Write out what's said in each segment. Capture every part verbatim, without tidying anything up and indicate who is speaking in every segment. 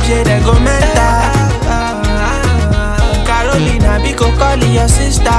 Speaker 1: yeah, they go mental. Carolina, Biko call your sister.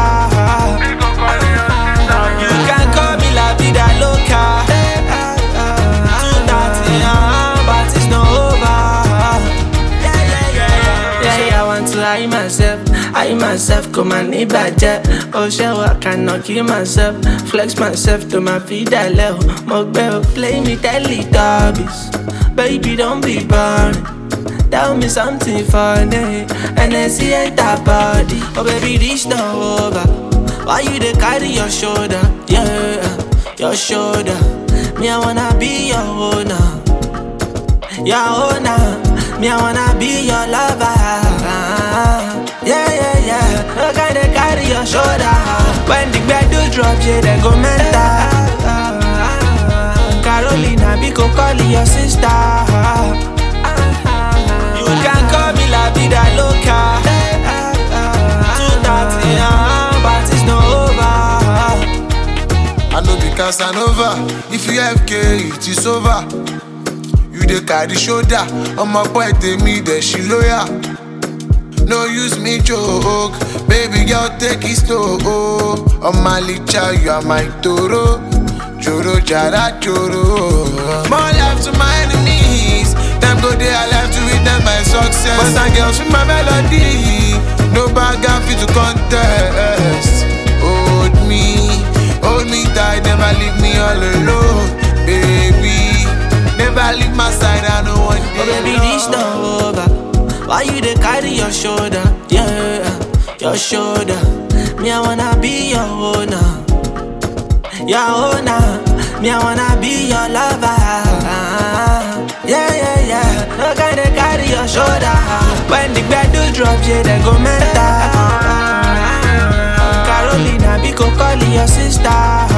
Speaker 1: You can call me La Vida Loca. Two thirty, but it's not over. Yeah, yeah, yeah, yeah, yeah. I want to hide myself. I myself, come and budget. Oh, show I cannot kill myself. Flex myself to my feet, I love. Mobile, play me Teletubbies. Baby, don't be boring. Tell me something funny. And then see enter body. Oh, baby, this not over. Why you dey carry your shoulder? Yeah, your shoulder. Me, I wanna be your owner. Your owner. Me, I wanna be your lover. Yeah, yeah, yeah. No kind of carry your shoulder. When the bed do drop, yeah, they go mental. Carolina, Biko call your sister. You can call me La Vida Loca. Two thirty, but it's not over.
Speaker 2: I know be Casanova. If you have K, it is over. You dey carry shoulder. On my boy, they me, then she loyal. No use me joke, baby girl take it slow. On my licha, you are my toro. Joro jara joro. More love to my enemies. Them go there, I love to witness my success. Boys and girls with my melody. No bag and fit to contest. Hold me, hold me tight, never leave me all alone, baby. Never leave my side, I know one day.
Speaker 1: Oh baby, this not over. Why you dey carry your shoulder? Yeah, your shoulder. Me, I wanna be your owner. Your owner. Me, I wanna be your lover. Yeah, yeah, yeah. No kind of carry your shoulder. When the bed do drop, yeah, they go mental. Carolina, Biko call your sister.